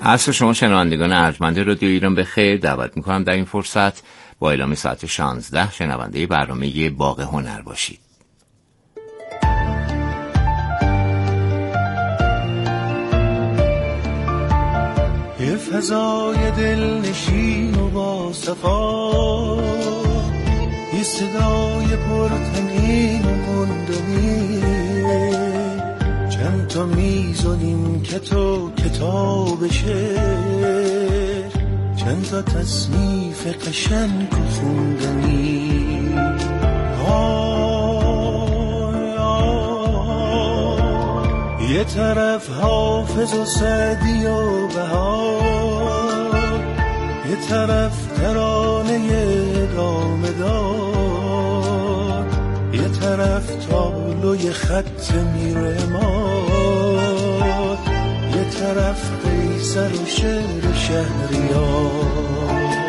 عصر شما شنوندگان ارجمند رادیو ایران بخیر. دعوت میکنم در این فرصت با اعلام ساعت 16 شنونده برنامه باغ هنر باشید. یه فضای دلنشین و با صفا، یه صدای پرتنین و گندنی، چند تا میز و نیمکت و کتاب شعر، چند تا تصنیف قشنگ و خوندنی. یه طرف حافظ و سعدی و بهار، یه طرف ترانه دامه دار، یه طرف تابلوی خط میرماد، یه طرف قیصر و شعر شهریار.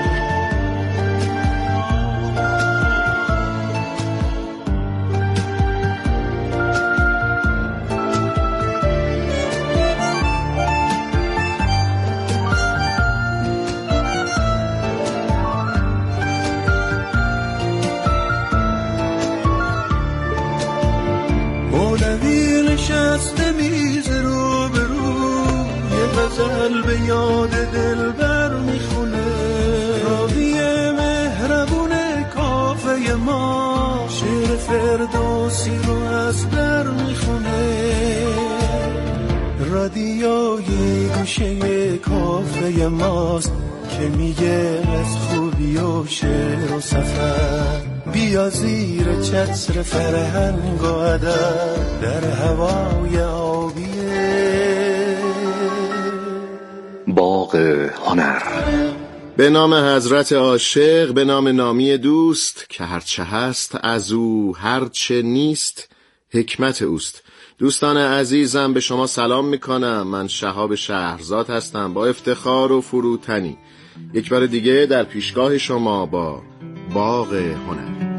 نشسته میز رو به رو، یه غزل به یاد دلبر میخونه، راوی مهربون کافه ما شعر فردوسی رو از در میخونه. رادیوی گوشه کافه ماست که میگه از خوبی و شعر و سفر، بیا زیر چتر فرهنگ و ادب در هوای آبیه باغ هنر. به نام حضرت عاشق، به نام نامی دوست که هرچه هست از او، هرچه نیست حکمت اوست. دوستان عزیزم به شما سلام میکنم. من شهاب شهرزاد هستم با افتخار و فروتنی یک بار دیگه در پیشگاه شما با باغ هنر.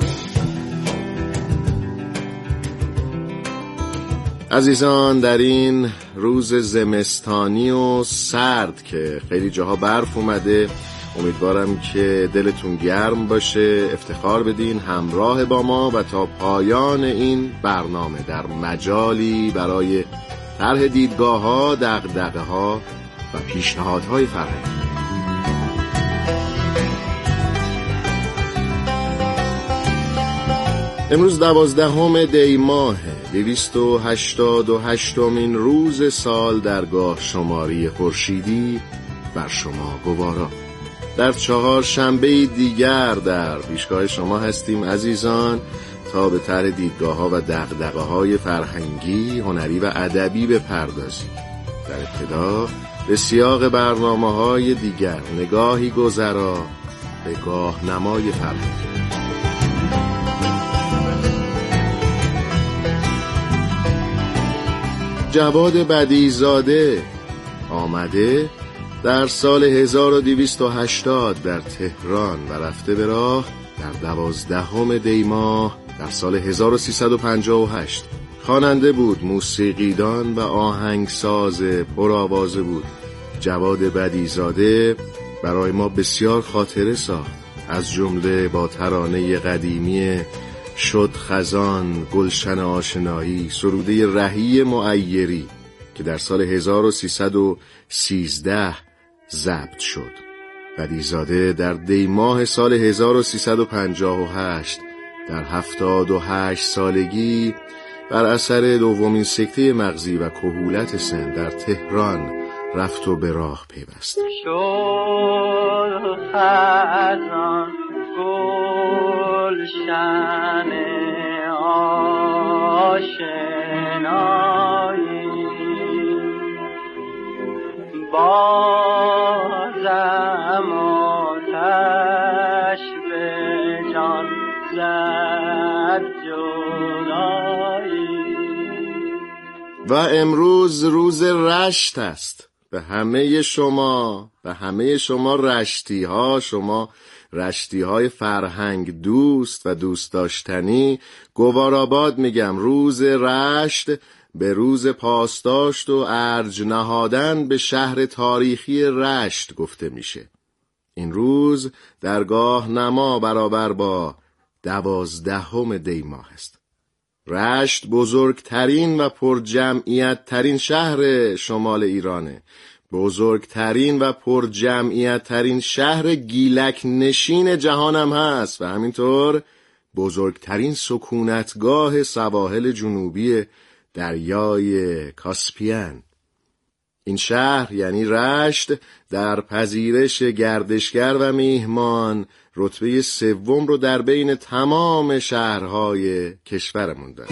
عزیزان، در این روز زمستانی و سرد که خیلی جاها برف اومده، امیدوارم که دلتون گرم باشه، افتخار بدین همراه با ما و تا پایان این برنامه در مجالی برای طرح دیدگاه‌ها، دغدغه‌ها و پیشنهادهای فرهنگی. امروز 12 دی ماه 288مین روز سال در گاه شماری خورشیدی بر شما گوارا. در 4 شنبه دیگر در پیشگاه شما هستیم عزیزان تا به طرح دیدگاه‌ها و دغدغه‌های فرهنگی، هنری و ادبی بپردازیم. در ابتدا به سیاق برنامه‌های دیگر نگاهی گذرا به گاهنمای فرهنگی. جواد بدیعی‌زاده آمده در سال 1280 در تهران و رفته به راه در 12 دی ماه در سال 1358. خواننده بود، موسیقیدان و آهنگساز پرآوازه بود. جواد بدیعی‌زاده برای ما بسیار خاطره ساخت، از جمله با ترانه قدیمی شد خزان گلشن آشنایی، سروده رهی معیری که در سال 1313 ضبط شد. بدیعی‌زاده در دی ماه سال 1358 در 78 سالگی بر اثر دومین سکته مغزی و کهولت سن در تهران رفت و به راه پیوست. شد خزان گلشن آشنایی، بازم آتش به جان زد جدایی. و امروز روز رشت است. به همه شما رشتی ها، شما رشتی های فرهنگ دوست و دوست داشتنی، گوارآباد میگم. روز رشت به روز پاسداشت و ارج نهادن به شهر تاریخی رشت گفته میشه. این روز در گاه نما برابر با 12 دی ماه است. رشت بزرگترین و پرجمعیت ترین شهر شمال ایرانه، بزرگترین و پرجمعیت ترین شهر گیلک نشین جهانم هست و همینطور بزرگترین سکونتگاه سواحل جنوبی دریای کاسپین. این شهر یعنی رشت در پذیرش گردشگر و میهمان رتبه 3 رو در بین تمام شهرهای کشورمون داره.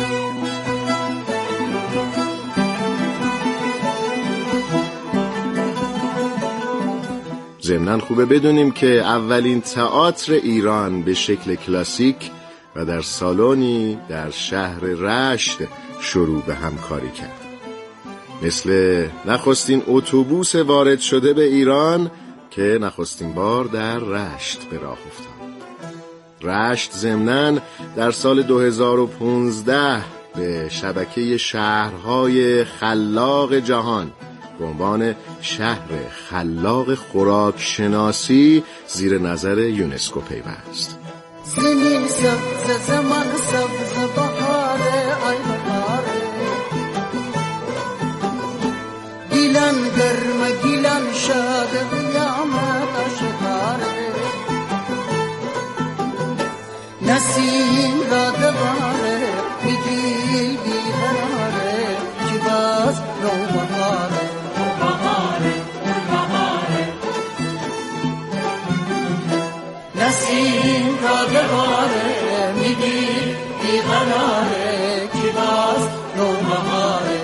ضمناً خوبه بدونیم که اولین تئاتر ایران به شکل کلاسیک و در سالنی در شهر رشت شروع به همکاری کرد. مثل نخستین اتوبوس وارد شده به ایران که نخستین بار در رشت به راه افتاد. رشت ضمناً در سال 2015 به شبکه شهرهای خلاق جهان به عنوان شهر خلاق خوراک شناسی زیر نظر یونسکو پیوست. زمین سبز زمان سبز بهاره ای بهاره، گیلان گرم گیلان شاد قیامت آشکاره، نسیم را دوباره میگی بیقراره که باز نوبهاره. نسیم را دوباره میگی بیقراره که باز نوبهاره.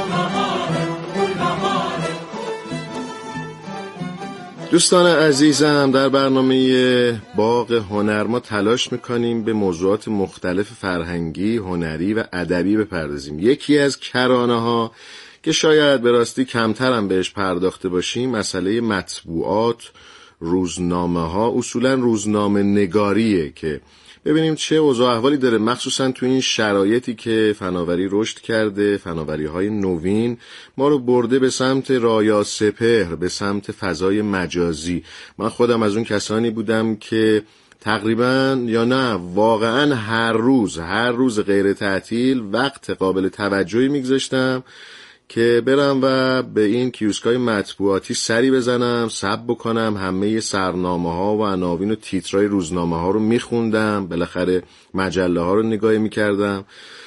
دوستان عزیزم، در برنامه باغ هنر ما تلاش میکنیم به موضوعات مختلف فرهنگی، هنری و ادبی بپردازیم. یکی از کرانه ها که شاید به راستی کمتر هم بهش پرداخته باشیم مسئله مطبوعات، روزنامه ها، اصولا روزنامه نگاریه که ببینیم چه اوضاع احوالی داره، مخصوصا تو این شرایطی که فناوری رشد کرده، فناوری های نوین ما رو برده به سمت رایا سپهر، به سمت فضای مجازی. من خودم از اون کسانی بودم که تقریبا یا نه واقعا هر روز غیر تعطیل وقت قابل توجهی میگذاشتم که برم و به این کیوسکای مطبوعاتی سری بزنم، ساب بکنم، همه سرنامه ها و عناوین و تیترای روزنامه ها رو میخوندم، بالاخره مجله ها رو نگاه میکردم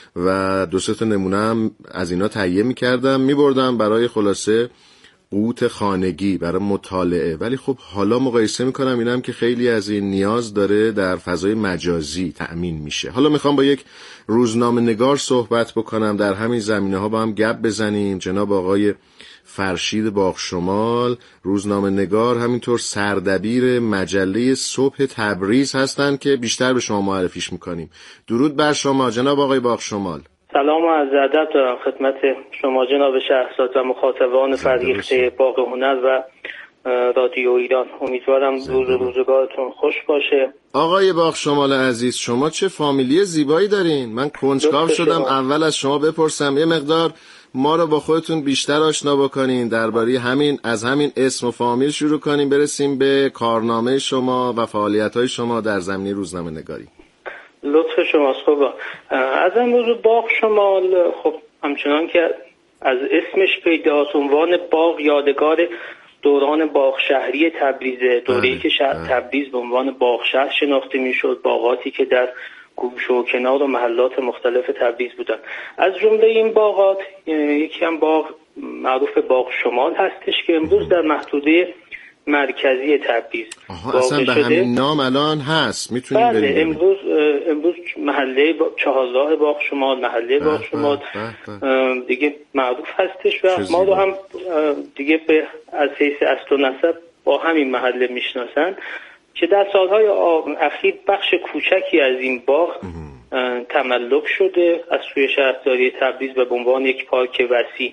و 2-3 تا نمونه هم از اینا تهیه میکردم میبردم برای خلاصه قوت خانگی، برای مطالعه. ولی خب حالا مقایسه میکنم اینم که خیلی از این نیاز داره در فضای مجازی تأمین میشه. حالا میخوام با یک روزنامه نگار صحبت بکنم، در همین زمینه ها با هم گپ بزنیم. جناب آقای فرشید باغشمال، روزنامه نگار، همینطور سردبیر مجله صبح تبریز هستند که بیشتر به شما معرفیش میکنیم. درود بر شما جناب آقای باغشمال. سلام و عرض ادب دارم خدمت شما جناب شهرزاد و مخاطبان فرهیخته باغ هنر و رادیو ایران. امیدوارم روزگارتون خوش باشه. آقای باغشمال عزیز، شما چه فامیلی زیبایی دارین. من کنجکاو شدم اول از شما بپرسم یه مقدار ما رو با خودتون بیشتر آشنا بکنین، درباره از همین اسم و فامیل شروع کنیم برسیم به کارنامه شما و فعالیت‌های شما در زمینه روزنامه نگاری. لطف شماست. خب از امروز باغ شمال، خب همچنان که از اسمش پیداست، عنوان باغ یادگار دوران باغ شهری تبریزه، دوره‌ای که تبریز به عنوان باغ شهر شناخته میشد، باغاتی که در گوشه و کنار و محلات مختلف تبریز بودن. از جمله این باغات یکی هم باغ معروف باغ شمال هستش که امروز در محدوده مرکزی تبریز اصلا به همین نام الان هست، میتونیم بریم. امروز محله چهارراه باغ شمال، محله باغ شمال دیگه معروف هستش و ما رو هم دیگه از حیث اصل و نسب با همین محله میشناسن که در سالهای اخیر بخش کوچکی از این باغ تملک شده از سوی شهرداری تبریز و به عنوان یک پارک وسیع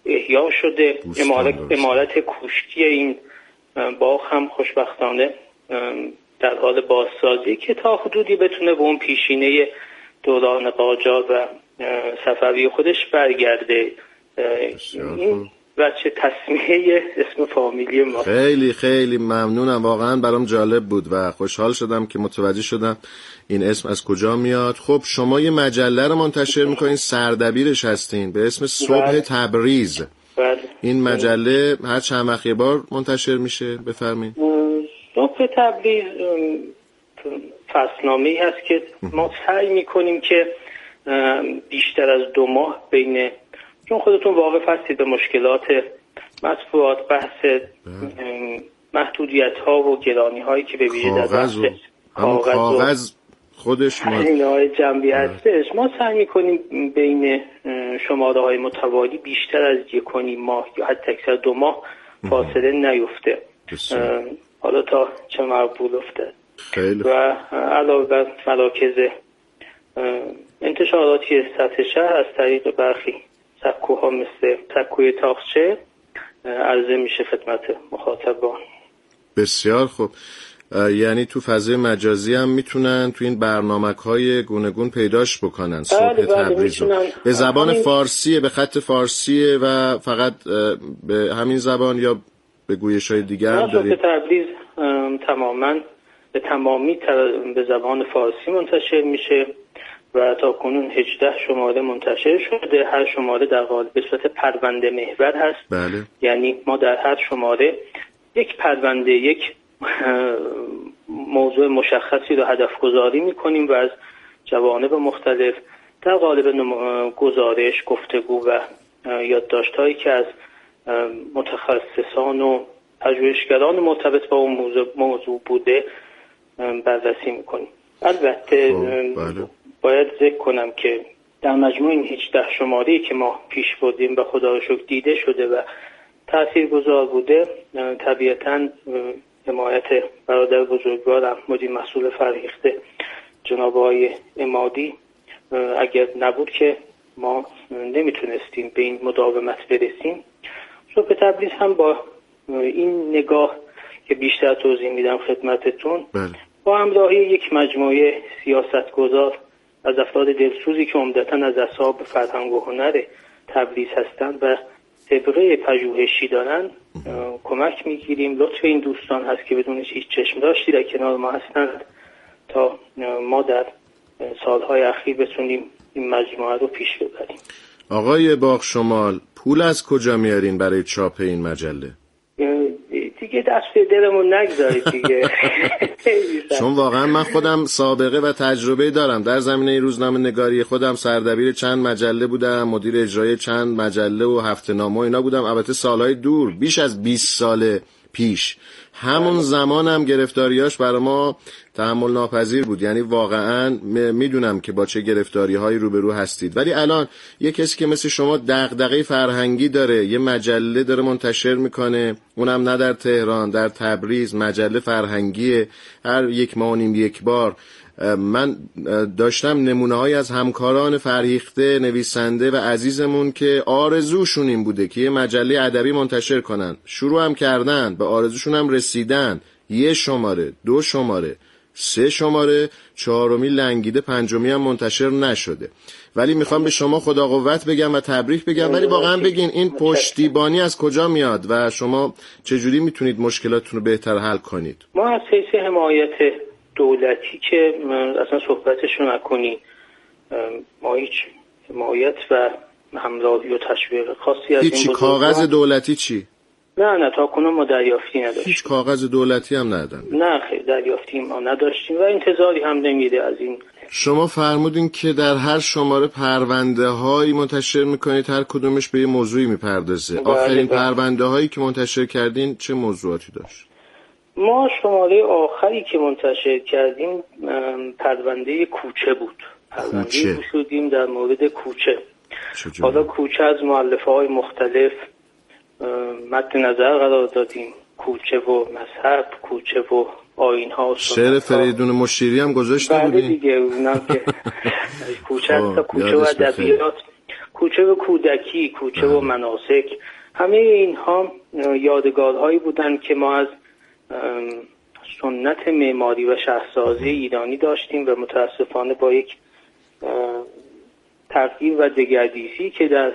احیا شده. عمارت کوشکی این باغ هم خوشبختانه در حال بازسازی که تا حدودی بتونه به اون پیشینه دوران قاجار و صفوی خودش برگرده. این بچه تسمیه اسم فامیلی ما. خیلی خیلی ممنونم، واقعا برام جالب بود و خوشحال شدم که متوجه شدم این اسم از کجا میاد. خب شما یه مجله رو منتشر میکنین، سردبیرش هستین، به اسم صبح تبریز. بله. این مجله هر چند وقت یه بار منتشر میشه؟ بفرمایید. صبح تبریز فصلنامه‌ای هست که ما سعی میکنیم که بیشتر از 2 ماه بین، چون خودتون واقف هستید به مشکلات مطبوعات، بحث محدودیت ها و گرانی هایی که به ویژه در بحث کاغذ خودش های جنبی هستش، ما سعی میکنیم بین شماره های متوالی بیشتر از 1.5 ماه یا حتی اکثر 2 ماه فاصله نیفته. حالا تا چه مقبول افتاد. و علاوه بر مراکز انتشاراتی سطح شهر از طریق برخی سکوها مثل سکوی تاقچه عرضه میشه خدمت مخاطبان. بسیار خوب. یعنی تو فضای مجازی هم میتونن تو این برنامه‌های گوناگون پیداش بکنن. صبح تبریز به زبان فارسیه، به خط فارسیه و فقط به همین زبان یا به گویش‌های دیگه هم دارید؟ صبح تبریز تماما به تمامی به زبان فارسی منتشر میشه و تا کنون 18 شماره منتشر شده. هر شماره در قالب به صورت پرونده محور هست. بله. یعنی ما در هر شماره یک پرونده، یک موضوع مشخصی رو هدف گذاری میکنیم و از جوانب مختلف در قالب گزارش، گفتگو و یادداشت‌هایی که از متخصصان و پژوهشگران مرتبط با اون موضوع بوده بررسی میکنیم. البته باید ذکر کنم که در مجموع این 18 شماره‌ای که ما پیش بردیم و خدا رو شکر دیده شده و تاثیرگذار بوده، طبیعتاً حمایت برادر بزرگوارم مدیر مسئول فرهیخته جناب آقای عمادی اگر نبود که ما نمیتونستیم به این مداومت برسیم. صبح تبریز هم با این نگاه که بیشتر توضیح میدم خدمتتون، با همراهی یک مجموعه سیاستگزار از افراد دلسوزی که عمدتاً از اصحاب فرهنگ و هنر تبریز هستند و سابقه پژوهشی دارن کمک میگیریم. لطف این دوستان هست که بدون هیچ چشم داشتی در کنار ما هستند تا ما در سالهای اخیر بتونیم این مجموعه رو پیش ببریم. آقای باغ شمال، پول از کجا میارین برای چاپ این مجله؟ دیگه دست به دلمون نگذارید دیگه. چون واقعا من خودم سابقه و تجربه دارم در زمینه روزنامه نگاری. خودم سردبیر چند مجله بودم، مدیر اجرایی چند مجله و هفته‌نامه و اینا بودم، البته سالهای دور، بیش از 20 سال پیش. همون زمانم گرفتاریاش برای ما تحمل ناپذیر بود. یعنی واقعا میدونم که با چه گرفتاری‌هایی روبرو هستید، ولی الان یه کسی که مثل شما دغدغه فرهنگی داره، یه مجله داره منتشر میکنه، اونم نه در تهران، در تبریز، مجله فرهنگیه، هر 1 ماه و نیم یک بار. من داشتم نمونه‌هایی از همکاران فرهیخته، نویسنده و عزیزمون که آرزوشون این بوده که یه مجله ادبی منتشر کنن، شروع هم کردن، به آرزوشون هم رسیدن. 1 شماره، 2 شماره، 3 شماره، 4می لنگیده، 5می هم منتشر نشده. ولی میخوام به شما خدا قوت بگم و تبریک بگم، ولی واقعا بگین این پشتیبانی از کجا میاد و شما چجوری میتونید مشکلاتتون رو بهتر حل کنید؟ ما از حیث حمایت دولتی که اصلا صحبتشو نکنی، ما هیچ حمایت و همراهی و تشویق خاصی از این کاغذ دولتی چی؟ نه تا کنون ما دریافتی نداشتیم. هیچ کاغذ دولتی هم ندادن؟ نه خیلی دریافتی ما نداشتیم و انتظاری هم نمیده از این. شما فرمودین که در هر شماره پرونده هایی منتشر میکنید، هر کدومش به یه موضوعی میپردازه. آخرین پرونده هایی که منتشر کردین چه موضوعاتی داشت؟ ما شماره آخری که منتشر کردیم پرونده کوچه بود. پرونده شدیم در مورد کوچه. حالا کوچه از مؤلفه های مختلف مد نظر قرار دادیم، کوچه و مذهب، کوچه و آیین ها. شعر فریدون مشیری هم گذاشته بودیم. بله دیگه، اونم که کوچه تا کوچه و ادبیات. کوچه و کودکی، کوچه و مناسک، همه اینها یادگارهایی بودن که ما از سنت معماری و شهرسازی ایرانی داشتیم و متاسفانه با یک تغییر و دگردیسی که در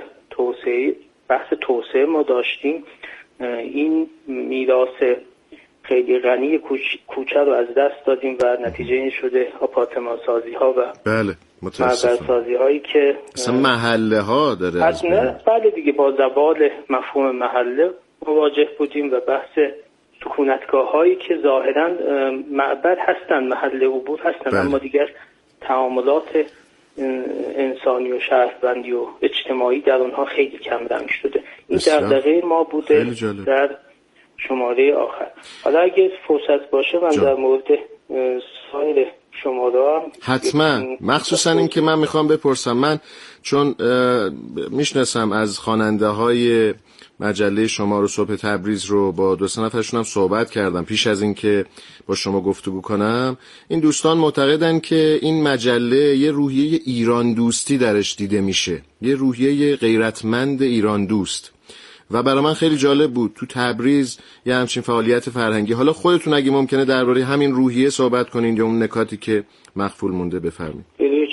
بحث توسعه ما داشتیم، این میراث خیلی غنی کوچه رو از دست دادیم و نتیجه این شده آپارتمان سازی ها و بله متاسفانه سازی هایی که اصلا محله ها داره از بله دیگه با زوال مفهوم محله مواجه بودیم و بحث سکونتگاه هایی که ظاهرا معبر هستن، محل عبور هستن، اما دیگر تعاملات انسانی و شهروندی و اجتماعی در اونها خیلی کم رنگ شده. این دغدغه ما بوده در شماره آخر. حالا اگه فرصت باشه من در مورد سایر شماره هم حتما، مخصوصا این که من میخوام بپرسم، من چون میشناسم از خواننده های مجله شما رو، صبح تبریز رو، با 2-3 نفرشون هم صحبت کردم پیش از این که با شما گفتگو کنم. این دوستان معتقدن که این مجله یه روحیه ایران دوستی درش دیده میشه، یه روحیه غیرتمند ایران دوست، و برای من خیلی جالب بود تو تبریز یه همچین فعالیت فرهنگی. حالا خودتون اگه ممکنه درباره همین روحیه صحبت کنین یا اون نکاتی که مخفول مونده بفرمایید.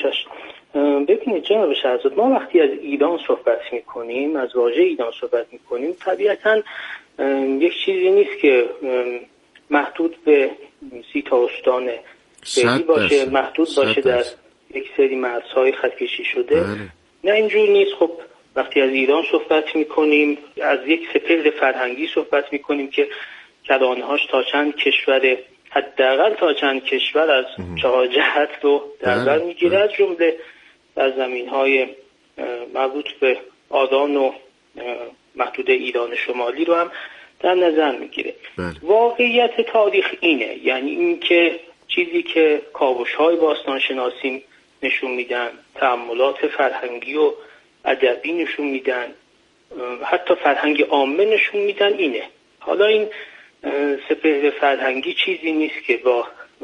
ببینید جناب شهرزاد، ما وقتی از ایران صحبت میکنیم، از واژه ایران صحبت میکنیم، طبیعتاً یک چیزی نیست که محدود به 30 تا استان فعلی باشه، محدود باشه در یک سری مرزهای خطکشی شده. نه اینجور نیست. خب وقتی از ایران صحبت میکنیم، از یک سپهر فرهنگی صحبت میکنیم که کرانه‌هاش تا چند کشور، حداقل تا چند کشور از 4 جهت رو در بر میگیره، از جمله در زمین‌های مربوط به آذان و محدوده ایران شمالی رو هم در نظر میگیره. واقعیت تاریخ اینه، یعنی این که چیزی که کاوش‌های باستانشناسی نشون میدن، تأملات فرهنگی و ادبی نشون میدن، حتی فرهنگ عامه نشون میدن اینه. حالا این سپهر فرهنگی چیزی نیست که با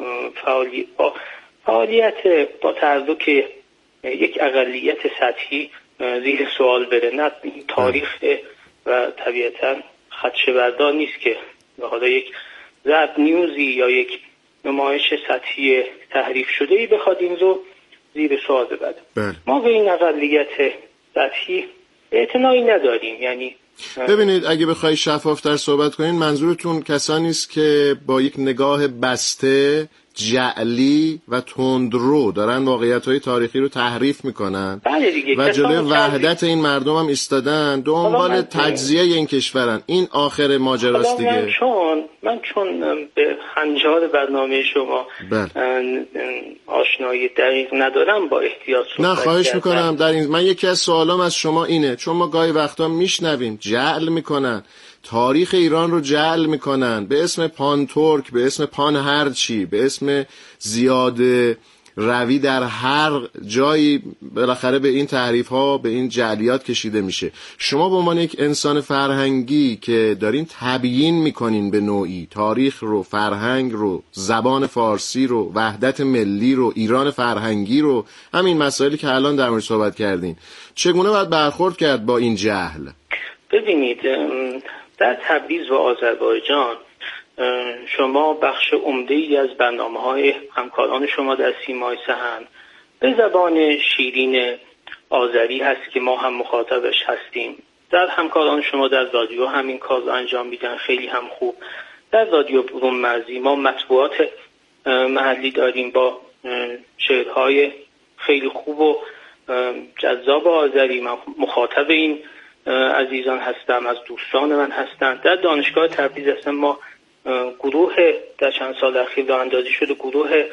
فعالیت با تحرک یک اقلیت سطحی زیر سوال بره. نه، این تاریخ و طبیعتا خدشه بردار نیست که حالا یک ضرب نیوزی یا یک نمایش سطحی تحریف شده ای بخواد این رو زیر سوال ببره. ما به این اقلیت سطحی اعتنایی نداریم. یعنی ببینید، اگه بخوای شفافتر صحبت کنین، منظورتون کسانی است که با یک نگاه بسته، جعلی و تندرو دارن واقعیت‌های تاریخی رو تحریف میکنن و جلوی وحدت این مردم هم ایستادن، دنبال تجزیه این کشورن. این آخر ماجراست دیگه. من چون به هنجار برنامه شما آشنایی دقیق ندارم، با احتیاط صحبت نه، خواهش میکنم. در این من یکی از سوالام از شما اینه، چون ما گاهی وقتا میشنویم جعل میکنن، تاریخ ایران رو جعل میکنن به اسم پان ترک، به اسم پان هرچی، به اسم زیاد روی در هر جایی بالاخره به این تحریف ها، به این جعلیات کشیده میشه. شما به عنوان یک انسان فرهنگی که دارین تبیین میکنین به نوعی تاریخ رو، فرهنگ رو، زبان فارسی رو، وحدت ملی رو، ایران فرهنگی رو، همین مسائلی که الان در مورد صحبت کردین، چگونه باید برخورد کرد با این جهل؟ ببینید، در تبریز و آذربایجان شما بخش عمده‌ای از برنامه‌های همکاران شما در سیمای سحن به زبان شیرین آذری هست که ما هم مخاطبش هستیم. در همکاران شما در رادیو همین کار رو انجام میدن، خیلی هم خوب. در رادیو برون مرزی ما مطبوعات محلی داریم با شعرهای خیلی خوب و جذاب آذری. من مخاطب این عزیزان هستم، از دوستان من هستند. در دانشگاه تبریز هستم. ما گروه در چند سال اخیر راه اندازی شده، گروه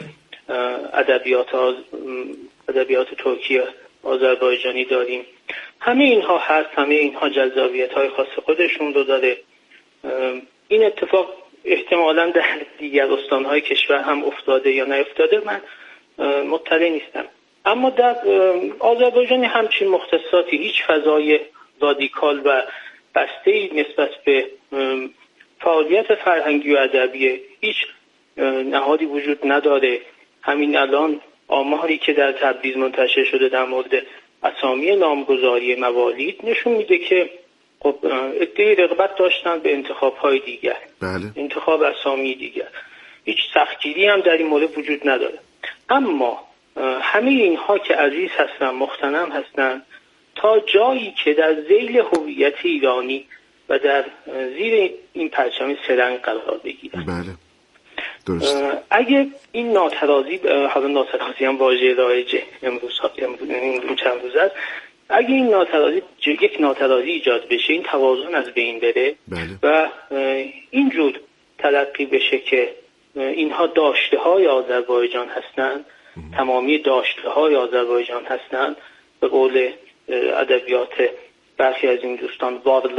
ادبیات ترکی آذربایجانی داریم. همه اینها هست، همه اینها جذابیت‌های خاص خودشون رو داره. این اتفاق احتمالاً در دیگر استان‌های کشور هم افتاده یا نیفتاده من مطلع نیستم، اما در آذربایجان همچین مختصاتی، هیچ فضای رادیکال و بسته‌ای نسبت به فعالیت فرهنگی و ادبی هیچ نهادی وجود نداره. همین الان آماری که در تبریز منتشر شده در مورد اسامی نامگذاری موالید نشون میده که خب عده‌ای رغبت داشتن به انتخاب‌های دیگر، بله. انتخاب اسامی دیگر. هیچ سختگیری هم در این مورد وجود نداره. اما همه اینها که عزیز هستن، مغتنم هستن، تا جایی که در ذیل هویت ایرانی و در زیر این پرچم سرنگ قرار بگیرن. بله درست. اگه این ناترازی، حالا ناترازی هم واژه رایجه امروز چند روز است، اگه این ناترازی یک ناترازی ایجاد بشه، این توازن از بین بره، بله. و اینجور تلقی بشه که اینها داشته های آذربایجان هستند، تمامی داشته های آذربایجان هستند، به قول ادبیات برخی از این دوستان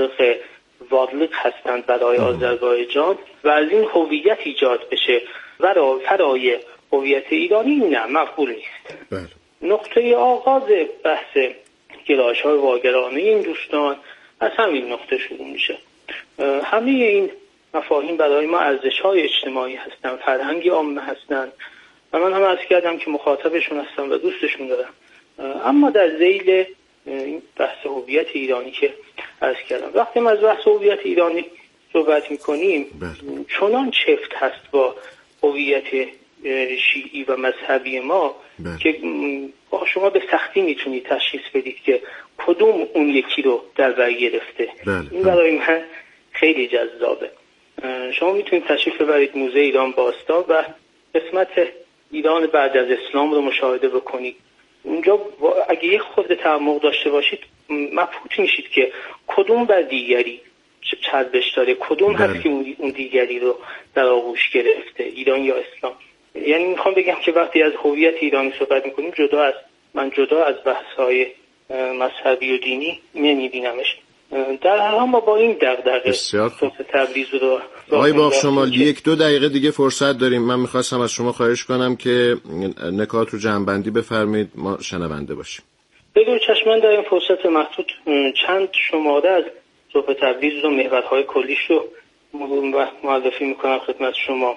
وارلق هستند برای آذربایجان، و از این هویت ایجاد بشه فرای هویت ایرانی، نه مقبول نیست. بله. نقطه آغاز بحث گرایش‌های واگرانه این دوستان از همین نقطه شروع میشه. همه این مفاهیم برای ما ارزش‌های اجتماعی هستند، فرهنگی عامه هستند و من هم عرض کردم که مخاطبشون هستم و دوستشون دارم. اما در ذیل این بحث هویت ایرانی که عرض کردم، وقتی ما از بحث هویت ایرانی صحبت می‌کنیم، چنان چفت هست با هویت شیعی و مذهبی ما که شما به سختی میتونید تشخیص بدید که کدوم اون یکی رو در بر گرفته. این برای من خیلی جذابه. شما میتونید تشریف ببرید موزه ایران باستان و قسمت ایران بعد از اسلام رو مشاهده بکنید. اونجا اگه یک خورده تعمق داشته باشید مبهوت میشید که کدوم بر دیگری چربش داره، کدوم هست که اون دیگری رو در آغوش گرفته، ایران یا اسلام. یعنی میخوام بگم که وقتی از هویت ایرانی صحبت میکنیم جدا از بحث‌های مذهبی و دینی نمیبینمش. در هر حال ما با این دغدغه صبح تبریز رو آقای باغشمال 1-2 دقیقه دیگه فرصت داریم. من میخواستم از شما خواهش کنم که نکات رو جمع‌بندی بفرمایید، ما شنونده باشیم. بگو چشمن در این فرصت محدود چند شماره از صبح تبریز رو، محورهای کلیش رو معرفی میکنم خدمت شما.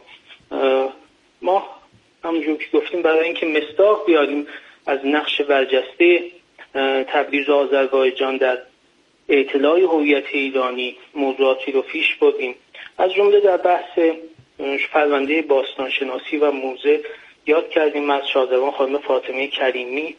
ما همونجور که گفتیم برای اینکه مصداق بیاریم از نقش برجسته تبریز و آذربایجان در اطلاع هویت ایرانی موضوعاتی رو پیش بردیم. از جمله در بحث پرونده باستانشناسی و موزه یاد کردیم از شادروان خانم فاطمه کریمی،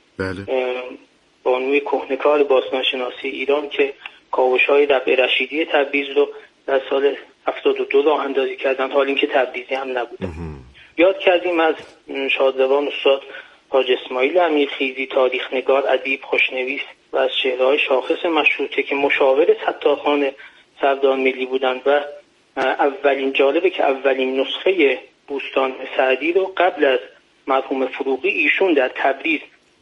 بانوی کهنکار باستانشناسی ایران که کاوش‌های ربع رشیدی تبریز رو در سال 72 راه اندازی کردن، حال اینکه تبریزی هم نبودن. یاد کردیم از شادروان استاد حاج اسماعیل امیرخیزی، تاریخ نگار، ادیب، خوشنویس و از چهره‌های شاخص مشروطه که مشاور ستارخان سردار ملی بودند و جالبه که اولین نسخه بوستان سعدی رو قبل از مرحوم فروغی ایشون در تبریز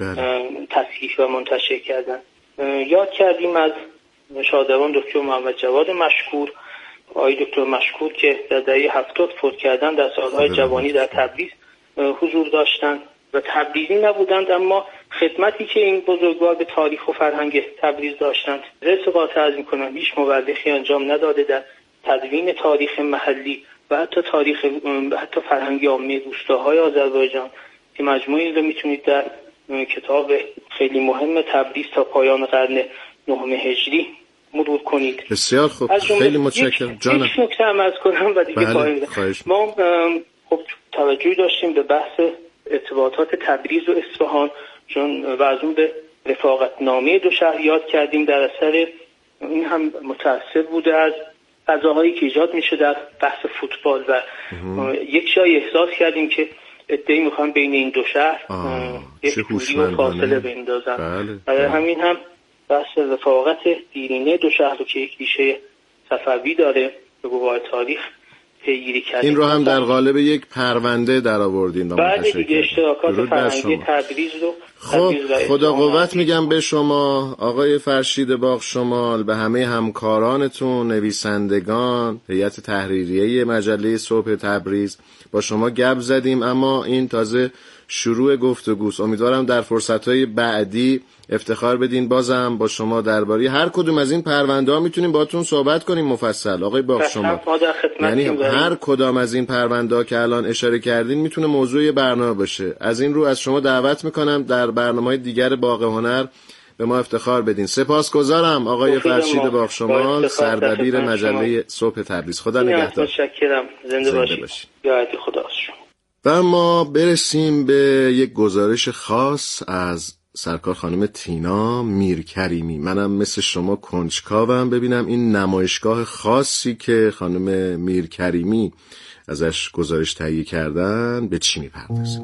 تصحیح و منتشر کردن. یاد کردیم از شادروان دکتر محمد جواد مشکور، آقای دکتر مشکور که در دهه 70 فوت کردن، در سالهای جوانی در تبریز حضور داشتند و تبریزی نبودند، اما خدمتی که این بزرگوار به تاریخ و فرهنگ تبریز داشتند رأس قاطع عرض می‌کنم هیچ مورخی انجام نداده در تدوین تاریخ محلی و حتی فرهنگ عامه روستاهای آذربایجان که مجموعی رو میتونید در کتاب خیلی مهم تبریز تا پایان قرن 9 هجری مرور کنید. بسیار خوب، خیلی متشکرم جانم. یک نکته عرض کنم و دیگه ما خب توجه داشتیم به بحث ارتباطات تبریز و اصفهان، چون و از اون به رفاقتنامه دو شهر یاد کردیم. در اثر این هم متأثر بوده از فضاهایی که ایجاد میشه در بحث فوتبال و یک جای احساس کردیم که ادعی میخوان بین این دو شهر یک دوری و فاصله بندازن. برای همین هم بحث رفاقت دیرینه دو شهر رو که یک ریشه صفوی داره به گواه تاریخ پیگیری کردیم. این رو هم در قالب یک پرونده در آوردین. بعد دیگه اشتراکات فرهنگی تبریز رو خب خدا قوت میگم به شما آقای فرشید باغشمال، به همه همکارانتون، نویسندگان، هیئت تحریریه مجله صبح تبریز. با شما گپ زدیم اما این تازه شروع گفتگوست. امیدوارم در فرصت‌های بعدی افتخار بدین بازم با شما درباره هر کدوم از این پرونده‌ها میتونیم باهاتون صحبت کنیم مفصل. آقای باغشمال، یعنی هر کدام از این پرونده‌ها که الان اشاره کردین میتونه موضوع برنامه باشه. از این رو از شما دعوت میکنم در برنامه‌های دیگر باغ هنر به ما افتخار بدین. سپاسگزارم آقای فرشید باغشمال، سردبیر مجله صبح تبریز. خدا نگهدار. متشکرم. زنده باشید. یاد خدا شما. و ما برسیم به یک گزارش خاص از سرکار خانم تینا میرکریمی. منم مثل شما کنجکاوم ببینم این نمایشگاه خاصی که خانم میرکریمی ازش گزارش تهیه کردن به چی میپردازه.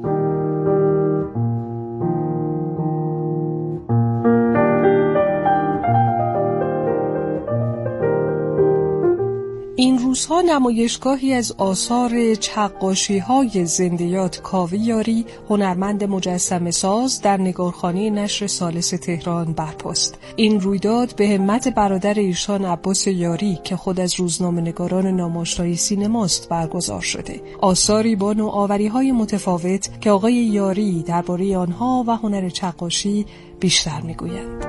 این روزها نمایشگاهی از آثار چقاشی‌های زندیات کاوه یاری، هنرمند مجسمه ساز، در نگارخانه نشر ثالث تهران برپاست. این رویداد به همت برادر ایشان عباس یاری که خود از روزنامه‌نگاران نام‌آشنای سینماست برگزار شده. آثاری با نوآوری‌های متفاوت که آقای یاری درباره آنها و هنر چقاشی بیشتر می‌گویند.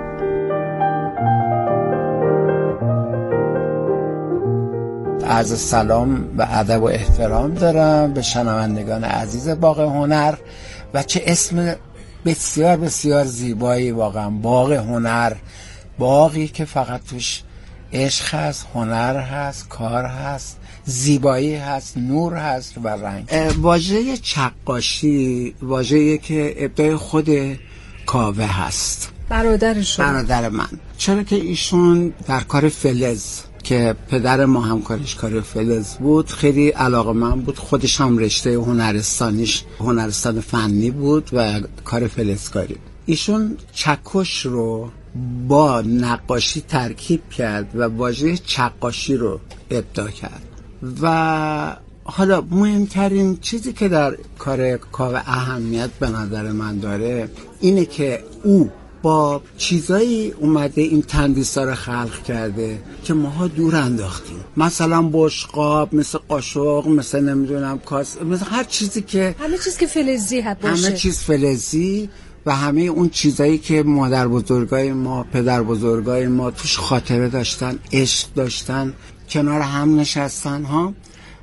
عرض سلام و ادب و احترام دارم به شنوندگان عزیز باغ هنر و چه اسم بسیار بسیار زیبایی، واقعا باغ هنر، باغی که فقط توش عشق هست، هنر هست، کار هست، زیبایی هست، نور هست و رنگ. واژه چقاشی واژه‌ای که ابداع خود کاوه هست، برادر من، چرا که ایشون در کار فلز که پدر ما هم کار فلز بود خیلی علاقه‌مند بود. خودش هم رشته هنرستان فنی بود و کار فلزکاری. ایشون چکش رو با نقاشی ترکیب کرد و واژه چقاشی رو ابداع کرد. و حالا مهمترین چیزی که در کار کاوه اهمیت به نظر من داره اینه که او با چیزایی اومده این تندیسا رو خلق کرده که ماها دور انداختیم، مثلا بشقاب، مثل قاشق، مثل نمیدونم کاس، مثل هر چیزی که همه چیز که فلزی باشه، همه چیز فلزی و همه اون چیزایی که مادر بزرگای ما، پدر بزرگای ما توش خاطره داشتن، عشق داشتن، کنار هم نشستن ها.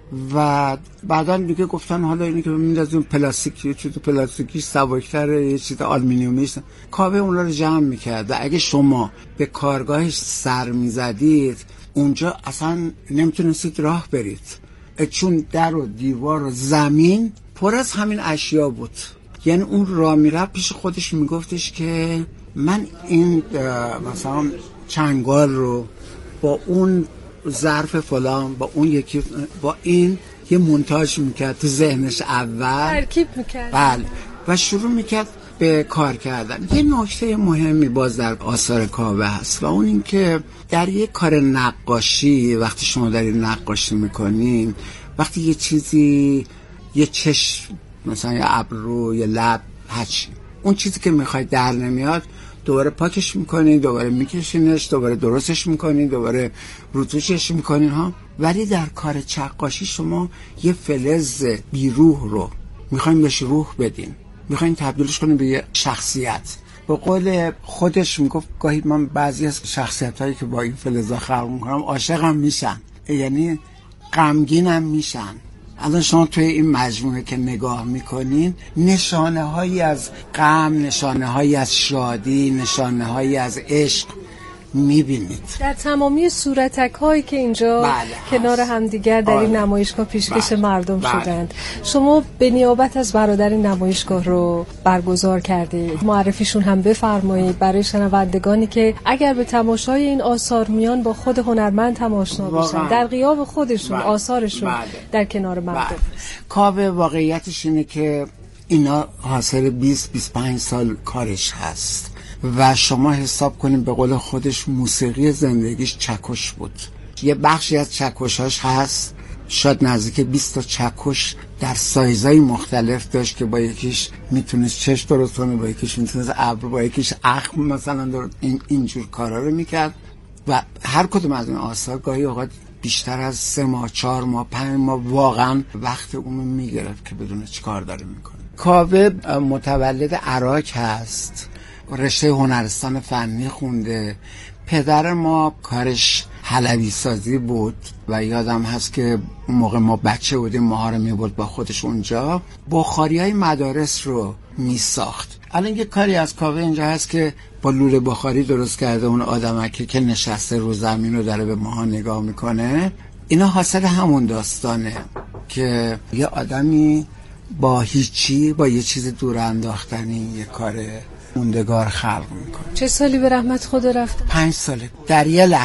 و بعدن دیگه گفتن حالا اینی که میندازیم پلاستیک، یه چیز پلاستیکی سبک‌تره، یه چیز آلومینیومی. کاوه اونا رو جمع می‌کرد و اگه شما به کارگاهش سر می‌زدید اونجا اصلا نمیتونستید راه برید، چون در و دیوار و زمین پر از همین اشیا بود. یعنی اون راه میرفت پیش خودش میگفتش که من این مثلا چنگال رو با اون ظرف فلان با اون یکی با این یه مونتاژ میکرد تو ذهنش، اول ترکیب میکرد، بله، و شروع میکرد به کار کردن. یه نکته مهمی باز در آثار کاوه هست و اون این که در یه کار نقاشی وقتی شما دارید نقاشی میکنین، وقتی یه چیزی، یه چشم مثلا یه ابرو، یه لب، هرچی، اون چیزی که میخواید در نمیاد دوباره پاکش میکنین، دوباره میکشینش، دوباره درستش میکنین، دوباره روتوشش میکنین ها. ولی در کار چقاشی شما یه فلز بیروح رو میخواین بهش روح بدین، میخواین تبدیلش کنین به یه شخصیت. به قول خودش میگفت گاهی من بعضی از شخصیتایی که با این فلزا خلق میکنم عاشقم میشن، یعنی غمگینم میشن. الان شما توی این مجموعه که نگاه میکنین نشانه هایی از غم، نشانه هایی از شادی، نشانه هایی از عشق میبینید در تمامی صورتک هایی که اینجا کنار همدیگر در این نمایشگاه پیشکش مردم شدند. شما به نیابت از برادر نمایشگاه رو برگزار کردید، معرفیشون هم بفرمایید برای شنوندگانی که اگر به تماشای این آثار میان با خود هنرمند هم آشنا بشن، در غیاب خودشون آثارشون در کنار مردم. کاوه واقعیتش اینه که اینا حاصل 20-25 سال کارش هست و شما حساب کنید به قول خودش موسیقی زندگیش چکش بود. یه بخشی از چکشاش هست شاید نزدیک 20 تا چکش در سایزهای مختلف داشت که با یکیش میتونست چشم درست کنه، با یکیش میتونست ابر، با یکیش اخم مثلا اینجور کارا رو میکرد. و هر کدوم از این آثار گاهی اوقات بیشتر از 3 ماه، 4 ماه، 5 ماه واقعا وقت اون میگرفت که بدونه چی کار داره میکنه. کاوه متولد عراق هست، رشته هنرستان فنی خونده. پدر ما کارش حلوی سازی بود و یادم هست که موقع ما بچه بودیم ماها رو میبرد با خودش اونجا، بخاریای مدارس رو میساخت. الان یه کاری از کاوه اینجا هست که با لوله بخاری درست کرده، اون آدمکی که نشسته رو زمین رو داره به ماها نگاه میکنه. اینا حاصل همون داستانه که یه آدمی با هیچی، با یه چیز دور انداختنی یه کار موندگار خلق میکنه. چه سالی به رحمت خدا رفت؟ 5 ساله. در یه